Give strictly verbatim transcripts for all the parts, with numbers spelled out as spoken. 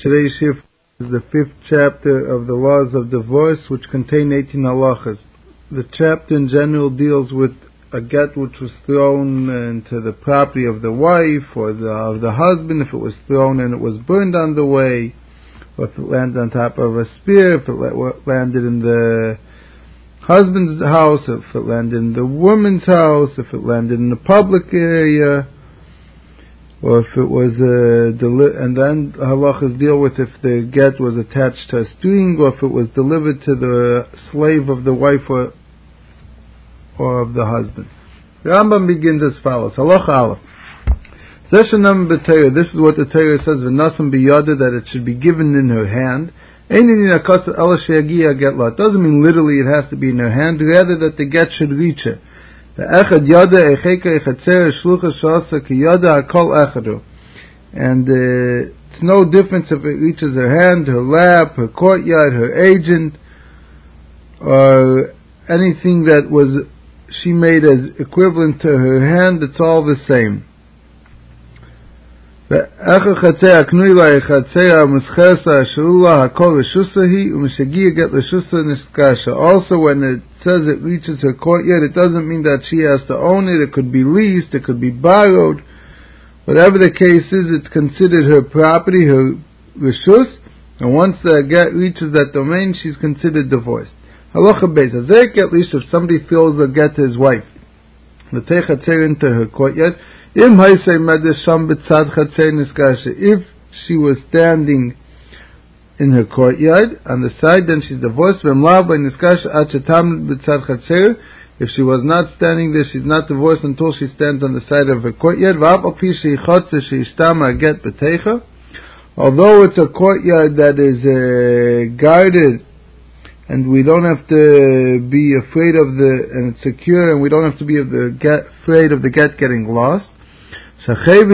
Today's shift is the fifth chapter of the laws of divorce, which contain eighteen halachas. The chapter in general deals with a get which was thrown into the property of the wife or the, of the husband, if it was thrown and it was burned on the way, or if it landed on top of a spear, if it landed in the husband's house, if it landed in the woman's house, if it landed in the public area, or if it was a deli- and then halachas deal with if the get was attached to a string, or if it was delivered to the slave of the wife or, or of the husband. The Rambam begins as follows: Halacha Aleph. This is what the Torah says: "V'nasam biyada," that it should be given in her hand. It doesn't mean literally it has to be in her hand, rather that the get should reach her. And uh, it's no difference if it reaches her hand, her lap, her courtyard, her agent, or anything that was she made as equivalent to her hand. It's all the same. Also, when it says it reaches her courtyard, it doesn't mean that she has to own it. It could be leased, it could be borrowed. Whatever the case is, it's considered her property, her reshus, and once the get reaches that domain, she's considered divorced. Halacha beis, at least if somebody throws the get to his wife, the techatzer into her courtyard, if she was standing in her courtyard on the side, then she's divorced. If she was not standing there, she's not divorced until she stands on the side of her courtyard. Although it's a courtyard that is uh, guarded, and we don't have to be afraid of the, and it's secure, and we don't have to be of the get, afraid of the get getting lost. Because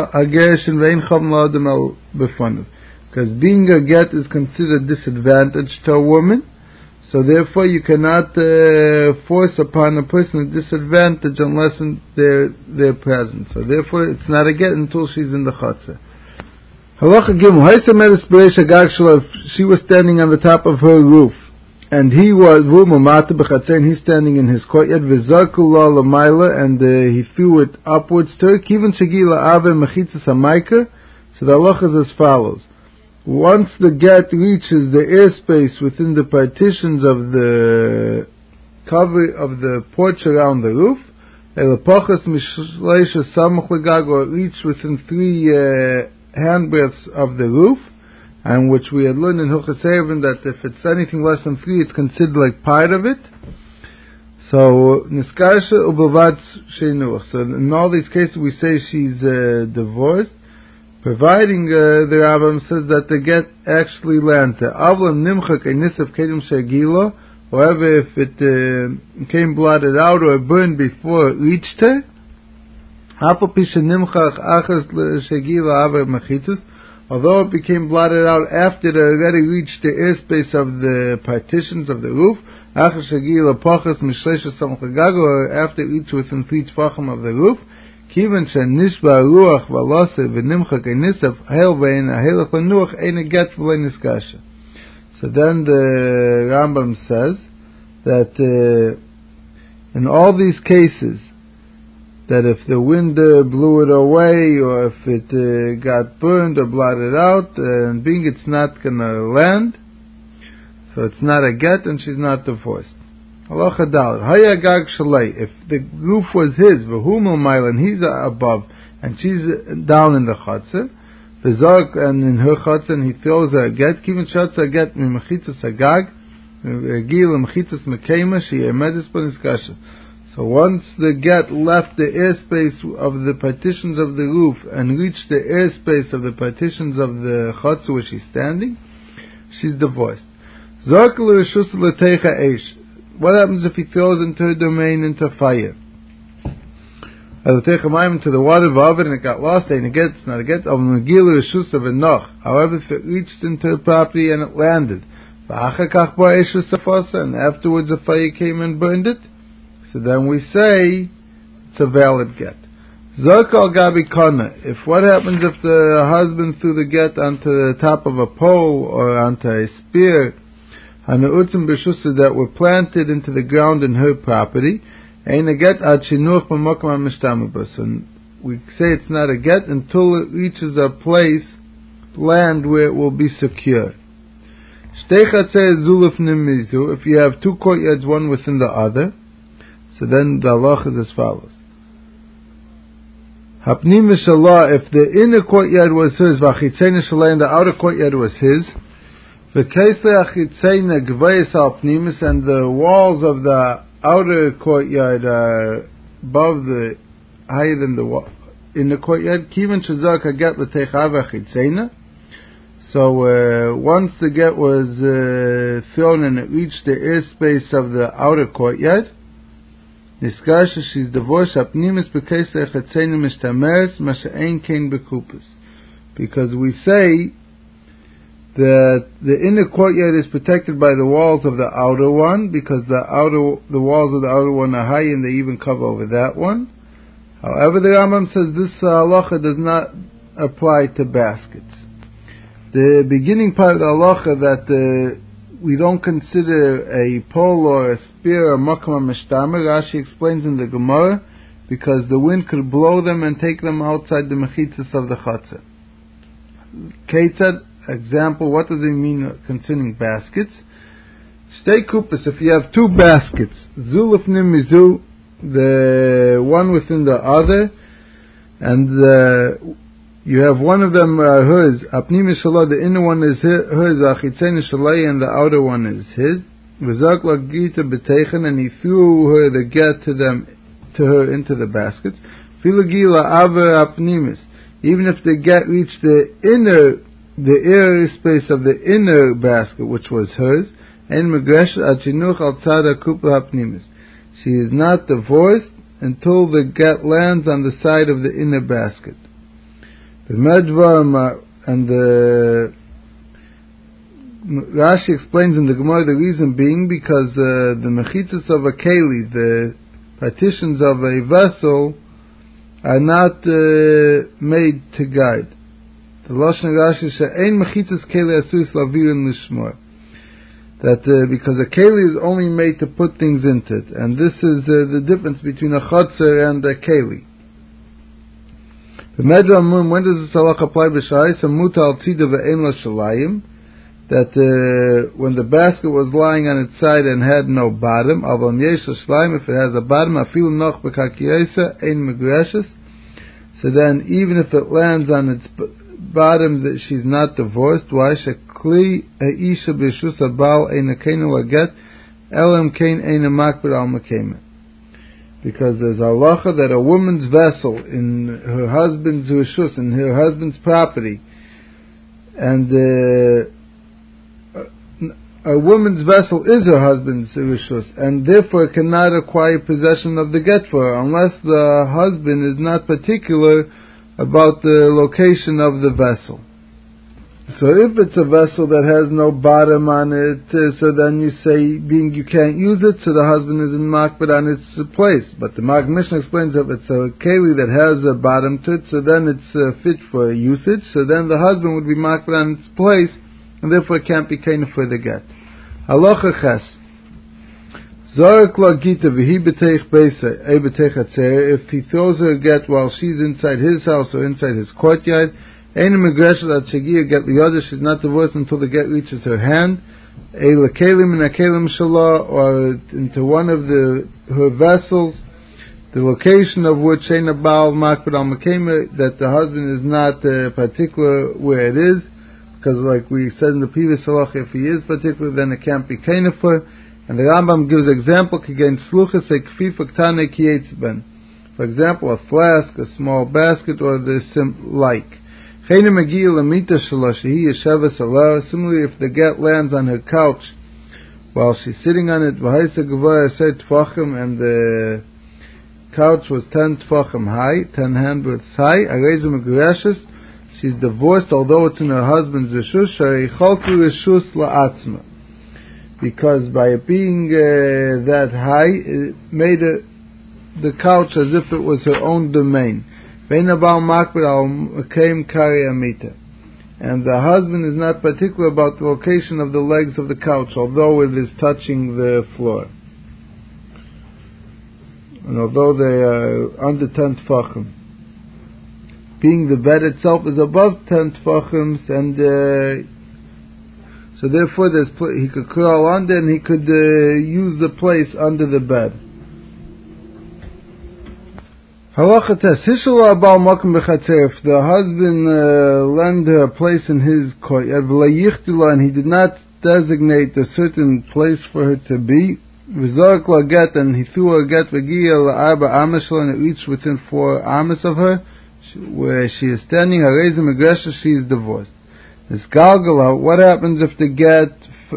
being a get is considered disadvantage to a woman, so therefore you cannot uh, force upon a person a disadvantage unless they're, they're present. So therefore it's not a get until she's in the chatzah. She was standing on the top of her roof, and he was and he's standing in his courtyard, and uh, he threw it upwards to her. So the halacha is as follows: once the get reaches the airspace within the partitions of the cover of the porch around the roof, or it reached within three uh, handbreadths of the roof, and which we had learned in Hilchos Eruvin that if it's anything less than three, it's considered like part of it. So niskarsha ubavad sheinuch. So in all these cases, we say she's uh, divorced, providing uh, the Rambam says that the get actually lands there. Avlam nimchak enisaf kedim shegilo. However, if it uh, came blotted out or burned before it reached her, afal pisha nimchak achas shegilo aver mechitzus. Although it became blotted out after it already reached the airspace of the partitions of the roof, after it reached within three tefachim of the roof, so then the Rambam says that uh, in all these cases, that if the wind uh, blew it away, or if it uh, got burned or blotted out, uh, and being it's not going to land, so it's not a get, and she's not divorced. Halacha Daled. Hayagag Shalei. If the roof was his, v'humel mile, and he's above, and she's down in the chatzah, v'zark, and in her chatzah, and he throws a get, kivin shatz a get, mimachitzas agag, gil mimachitzas mekema, she emedis b'niskasha. So once the get left the airspace of the partitions of the roof and reached the airspace of the partitions of the chatzah where she's standing, she's divorced. What happens if he throws into her domain into fire? Into the water of and it got lost, and it gets not a get. However, if it reached into her property and it landed, and afterwards the fire came and burned it, so then we say it's a valid get. Zok al gabi kona. If what happens if the husband threw the get onto the top of a pole or onto a spear, hanu'utzim b'shusa that were planted into the ground in her property, ein a get ad shinuch b'mokum ha'mishtameh. So we say it's not a get until it reaches a place, land where it will be secure. Shtei chatzei zuluf nimizu. If you have two courtyards, one within the other, so then the halach is as follows. Hapnim v'shalah, if the inner courtyard was his, v'achitzena shalah, and the outer courtyard was his, v'keisle achitzena gvayis al pnimis, and the walls of the outer courtyard are above the, higher than the wall, in the courtyard, kivan shazak haget l'teicha v'achitzena. So uh, once the get was uh, thrown and it reached the airspace of the outer courtyard, Niskasha, she's divorced. Apnimis b'keisei chatzenu mishtameres masha'ein kein b'kupus. Because we say that the inner courtyard is protected by the walls of the outer one, because the outer the walls of the outer one are high and they even cover over that one. However, the Rambam says this halacha does not apply to baskets. The beginning part of the halacha that uh, we don't consider a pole or a spear or makam mishtamer, Rashi explains in the Gemara, because the wind could blow them and take them outside the mechitzas of the chatzah. Ketzad, example, what does it mean concerning baskets? Shtei kupas, if you have two baskets, zuluf nimizu, the one within the other, and the you have one of them uh, hers, apnim shalah, the inner one is hers, achitzen shalai, and the outer one is his. V'zak lagita b'teichen, and he threw her the get to them, to her into the baskets. Filagila aver apnimis, even if the get reached the inner, the air space of the inner basket, which was hers, en megresh achinuch al tzad kupla apnimis. She is not divorced until the get lands on the side of the inner basket. The Medvar and the Rashi explains in the Gemara the reason being because uh, the mechitzas of a keli, the partitions of a vessel, are not uh, made to guide. The Lashon Rashi she'ein mechitzas keli asuis lavirin lishmor. That uh, because a keli is only made to put things into it, and this is uh, the difference between a chotzer and a keli. The Medrash, when does this halach apply? B'shai samuta al tzida ve'en la shalayim, that uh, when the basket was lying on its side and had no bottom, aval yesh shalayim, if it has a bottom, afilu noch b'kakiyesa ein megreshes. So then, even if it lands on its b- bottom, that she's not divorced. Why? Shekli ha'isha b'shus habal ein akeinu laget elam kein ein makbir al mekeimet. Because there's a halacha that a woman's vessel in her husband's rishus, in her husband's property, and uh, a, a woman's vessel is her husband's rishus, and therefore cannot acquire possession of the get for her unless the husband is not particular about the location of the vessel. So if it's a vessel that has no bottom on it, uh, so then you say, being you can't use it, so the husband is in makbid on its place. But the Mag Mishnah explains that if it's a keli that has a bottom to it, so then it's uh, fit for usage, so then the husband would be makbid on its place, and therefore it can't be kaina for the get. Halacha ches. Zarek la gita v'hi b'teich beisa, e b'teich atzer, if he throws her a get while she's inside his house or inside his courtyard, Ein megreshes at shegia get liyodah, she's not divorced until the get reaches her hand. A lekelim and a kelim shalah, or into one of the her vessels, the location of which shein abal makbid al mekeimet, that the husband is not uh, particular where it is, because like we said in the previous halach, if he is particular, then it can't be keinefer. And the Rambam gives example against sluchas a kfif ktane kiyetzben. For example, a flask, a small basket, or the sim like. Similarly, if the get lands on her couch while she's sitting on it, and the couch was ten tfachim high, ten handbreadths high, she's divorced, although it's in her husband's reshus, because by it being uh, that high, it made it, the couch as if it was her own domain. And the husband is not particular about the location of the legs of the couch, although it is touching the floor. And although they are under ten tefachim. Being the bed itself is above ten tefachim, and uh, so therefore there's pl- he could crawl under and he could uh, use the place under the bed. Halacha tes, Hishala abal makom b'chatzer, if the husband uh, lend her a place in his koyat, v'layichtula, and he did not designate a certain place for her to be, v'zorek la get, and he threw her get v'giya la'arba amas, and it reached within four amas of her, where she is standing, harezim agresha, she is divorced. This galgala, what happens if the get,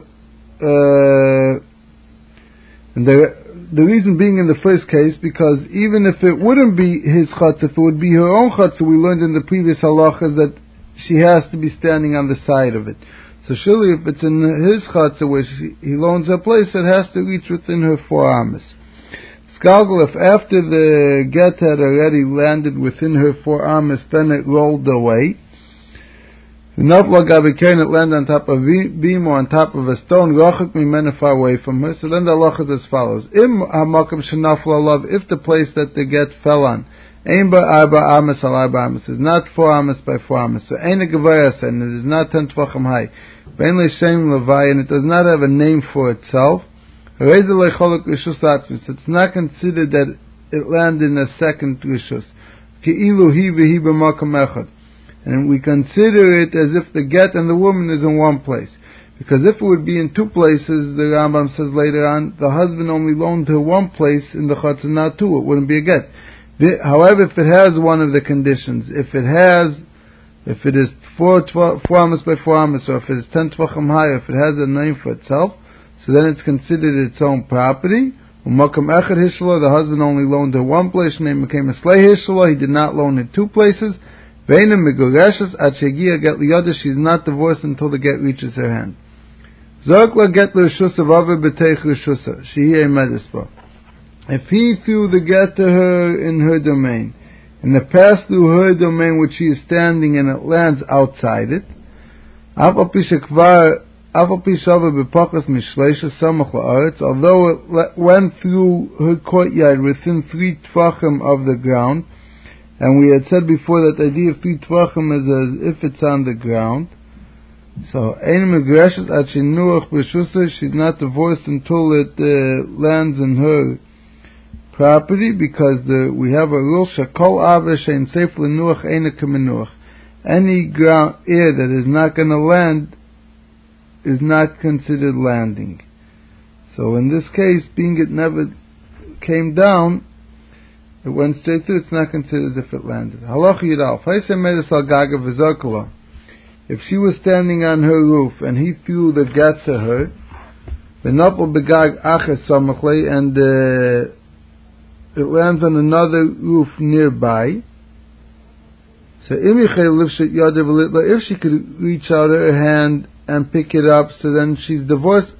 uh, and the The reason being in the first case, because even if it wouldn't be his chutz, if it would be her own chutz, we learned in the previous halachas that she has to be standing on the side of it. So surely if it's in his chutz where she, he loans a place, it has to reach within her four amas. Skalgal, if after the get had already landed within her four amas, then it rolled away. Not lagabicain, it landed on top of a beam or on top of a stone, rachak mimena, far away from her. So then the halacha is as follows: Im hamakam shenafla alav, if the place that the get fell on, ein ba arba amas al arba amas, is not four amas by four amas, so ein a gevayas, and it is not ten tvachim high, bein leishem levai, and it does not have a name for itself. Reizel lecholok rishus atzvis, it's not considered that it landed in a second rishus. Ki ilu hi v'hi b'makam echad. And we consider it as if the get and the woman is in one place. Because if it would be in two places, the Rambam says later on, the husband only loaned her one place in the chutz and not two, it wouldn't be a get. The, however, if it has one of the conditions, if it has, if it is four, twelve, four amas by four amas, or if it is ten tvachim high, if it has a name for itself, so then it's considered its own property. Umakam echad hishla, the husband only loaned her one place, and it became a slay hishla, he did not loan her two places. She's not divorced until the get reaches her hand. If he threw the get to her in her domain, and it passed through her domain which she is standing and it lands outside it, although it went through her courtyard within three tvachim of the ground, and we had said before that the idea of three tvachim is as if it's on the ground. So, she's not divorced until it uh, lands in her property, because the, we have a rule, shakol ava shein seif lenuach eina kamenuach. Any ground air that is not going to land is not considered landing. So in this case, being it never came down, it went straight through, it's not considered as if it landed. Halach Yidal, if she was standing on her roof and he threw the gat to her, and uh, it lands on another roof nearby, so if she could reach out her hand and pick it up, so then she's divorced.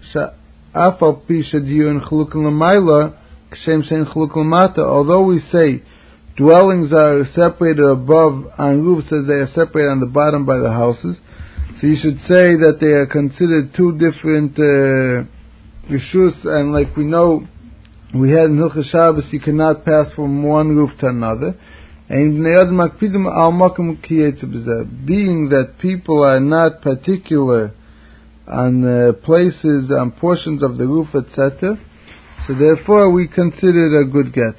Although we say dwellings are separated above on roofs as they are separated on the bottom by the houses, so you should say that they are considered two different uh, rishus, and like we know, we had in Hilchos Shabbos, you cannot pass from one roof to another. And being that people are not particular on uh, places, on portions of the roof, et cetera, so therefore we consider it a good get.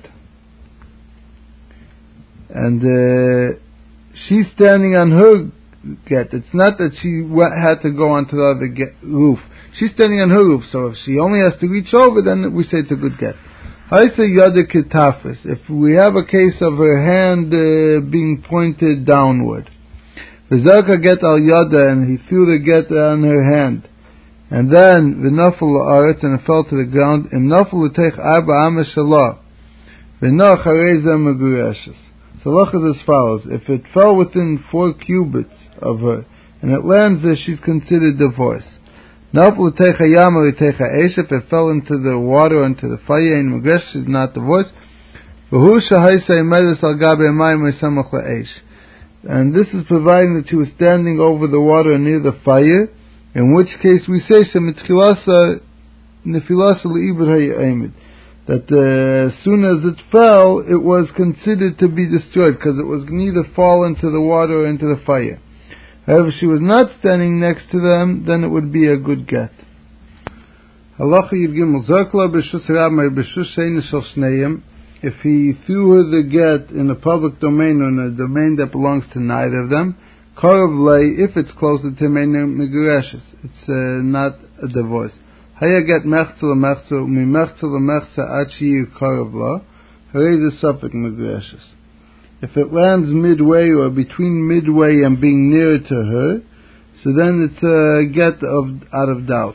And uh, she's standing on her get. It's not that she had to go onto the other get, roof. She's standing on her roof, so if she only has to reach over, then we say it's a good get. I say yada ketafis. If we have a case of her hand uh, being pointed downward, v'zaka get al yada, and he threw the get on her hand, and then v'nafel la'aretz, and it fell to the ground. Im nafel l'teich arba amas shalah, v'noch hareza megurashes. So lach is as follows: if it fell within four cubits of her, and it lands there, she's considered divorced. Nafel l'teich hayam l'teich ha'esh, if it fell into the water, into the fire, and megresh, she's not divorced. And this is providing that she was standing over the water near the fire, in which case we say that uh, as soon as it fell, it was considered to be destroyed, because it was neither fall into the water or into the fire. However, if she was not standing next to them, then it would be a good get. If he threw her the get in a public domain or in a domain that belongs to neither of them, if it's closer to megureshes, it's uh, not a divorce. Haya get mechzel mechzel mi mechzel mechzel achi karav la, hare the suffix megureshes. If it lands midway or between midway and being nearer to her, so then it's a get of out of doubt.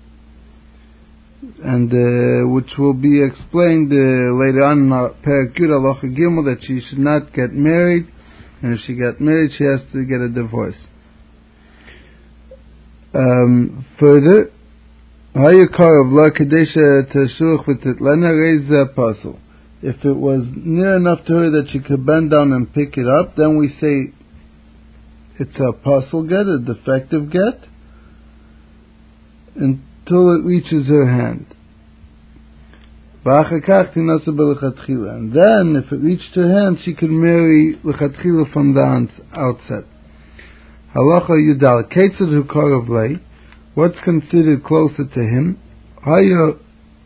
And uh, which will be explained uh, later on in Perek Yud Halacha Gimel, that she should not get married, and if she got married, she has to get a divorce. Um, further, if it was near enough to her that she could bend down and pick it up, then we say it's a pasul get, a defective get, until it reaches her hand. And then, if it reached her hand, she could marry l'chatchila from the outset. Halacha Yudal Ketzad hu karav lei. What's considered closer to him? It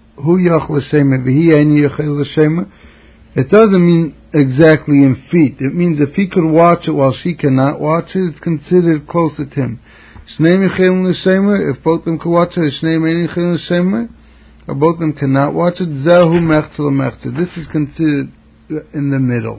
doesn't mean exactly in feet. It means if he could watch it while she cannot watch it, it's considered closer to him. If both of them could watch it, or both of them cannot watch it, this is considered in the middle.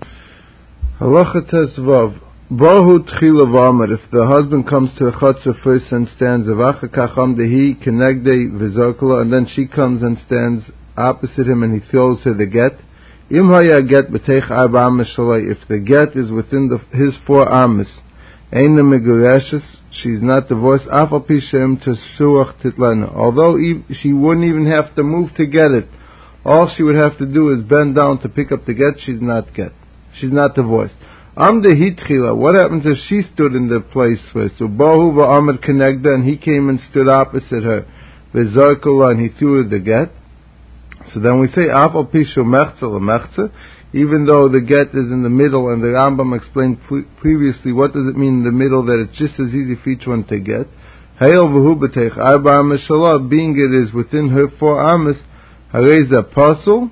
Halacha Tesvav. Bahu tchila v'amar. If the husband comes to a chutzah first and stands avacha kacham dehi kenegde v'zokala, and then she comes and stands opposite him and he throws her the get. Im haya get b'teich arba amas shalai. If the get is within the, his four amas, eina megureshes, she's not divorced. Afal pishem teshuach titlana. Although she wouldn't even have to move to get it, all she would have to do is bend down to pick up the get. She's not get. She's not divorced. Amde hitchila. What happens if she stood in the place first? So Bahu va'amad kenegda, and he came and stood opposite her. V'zarkula, and he threw her the get. So then we say afal pishu mechza l'mechza, even though the get is in the middle, and the Rambam explained pre- previously what does it mean in the middle, that it's just as easy for each one to get. Hayel v'hu b'teich arba amas shalah, being it is within her four amas, hareza pasul.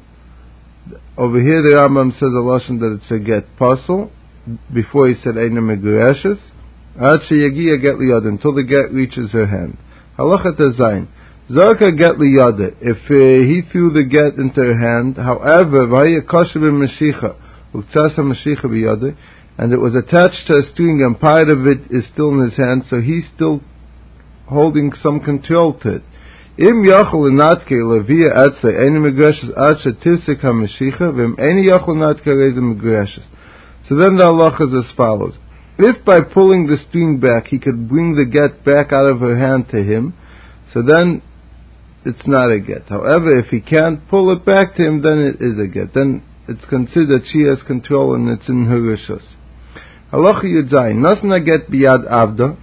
Over here the Rambam says a lashon that it's a get pasul. Before he said Eina Megureshes, Ad sheyagia get liyada, until the get reaches her hand. Halacha Tazayin. Zarka get liyada. If uh, he threw the get into her hand, however, v'haya kosher b'mashicha, uktzasa mashicha b'yada, and it was attached to a string and part of it is still in his hand, so he's still holding some control to it. Im yachol natke levia atzay Eina Megureshes ad shetisik ha-mashicha, v'im eni yachol natke reza Megureshes. So then the halacha is as follows. If by pulling the string back he could bring the get back out of her hand to him, so then it's not a get. However, if he can't pull it back to him, then it is a get. Then it's considered that she has control and it's in her rishus. Halacha Yudzayin. Nasna get biyad avda.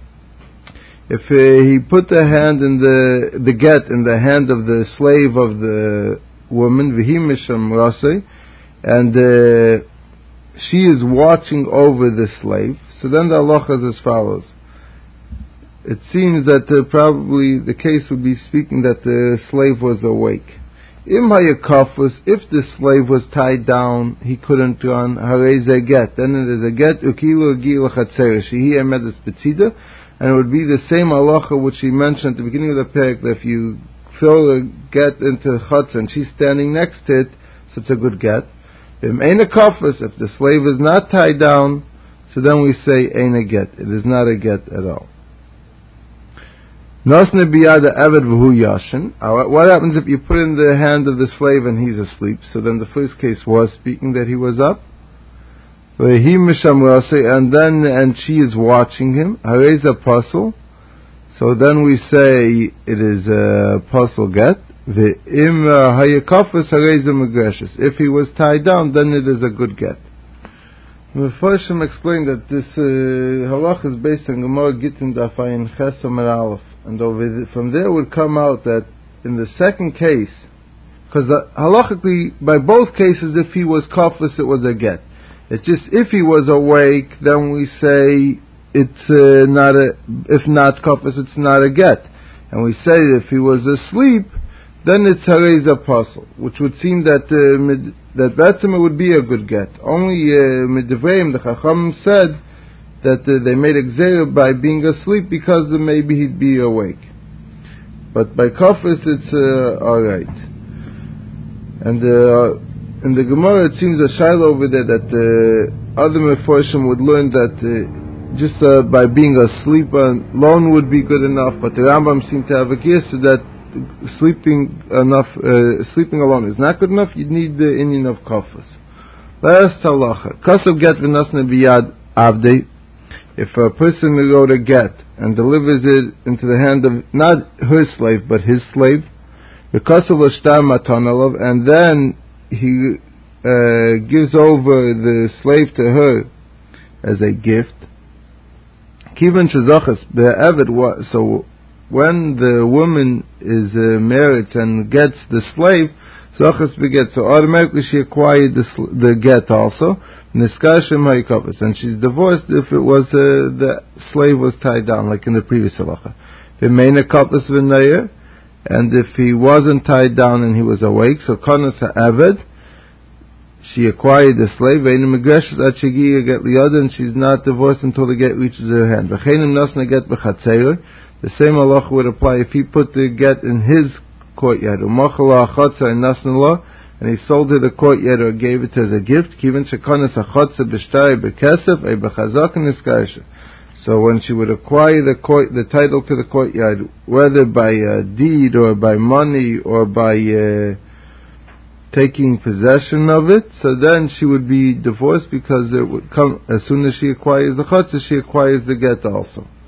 If uh, he put the hand in the the get in the hand of the slave of the woman, v'hi misham rasei, and uh, she is watching over the slave, so then the halacha is as follows. It seems that uh, probably the case would be speaking that the slave was awake. Im hayakafus, if the slave was tied down, he couldn't run, harei ze get, then it is a get, ukilu agi l'chatzera, shehi emedes betzida, and it would be the same halacha which he mentioned at the beginning of the parak, that if you throw a get into the chutz and she's standing next to it, so it's a good get. If the slave is not tied down, so then we say ain't a get. It is not a get at all. What happens if you put in the hand of the slave and he's asleep? So then the first case was speaking that he was up. And then and she is watching him. So then we say it is a pasul get. Ve'im hayakafas harei megreshes. If he was tied down, then it is a good get. Mefarshim explained that this uh, halach is based on Gemara Gittin Daf Ayin Ches Amar Aleph, and over the, from there would come out that in the second case, because uh, halachically by both cases, if he was kafas, it was a get. It's just if he was awake, then we say it's uh, not a. If not kafas, it's not a get, and we say that if he was asleep, then it's harei apostle, which would seem that uh, mid, that Batzima would be a good get. Only Midivreim, uh, the Chacham said that uh, they made exer by being asleep because uh, maybe he'd be awake. But by Kafis it's uh, alright. And uh, in the Gemara it seems a Shiloh over there that uh, other Meforshim would learn that uh, just uh, by being asleep alone would be good enough, but the Rambam seemed to have a guess that sleeping enough, uh, sleeping alone is not good enough. You need the Indian of kafas. Last halacha: kasav get v'nasne biyad avdei. If a person wrote a get and delivers it into the hand of not her slave but his slave, the kasav l'shtar matanalov, and then he uh, gives over the slave to her as a gift. Kivan shezachas be'eved. So when the woman is uh, married and gets the slave, Zachas beget, so automatically she acquired the, sl- the get also, Niskashim Haykovas, and she's divorced if it was uh, the slave was tied down, like in the previous halacha. V'meina Kapas v'nayir, and if he wasn't tied down and he was awake, so Konas ha'aved, she acquired the slave, Ve'ina Megreshes at Shegiya get liyada, and she's not divorced until the get reaches her hand. V'cheinim nasna get b'chatzeir. The same halacha would apply if he put the get in his courtyard. And he sold her the courtyard or gave it as a gift. So when she would acquire the court, the title to the courtyard, whether by a deed or by money or by uh, taking possession of it, so then she would be divorced because it would come as soon as she acquires the chutzah, she acquires the get also.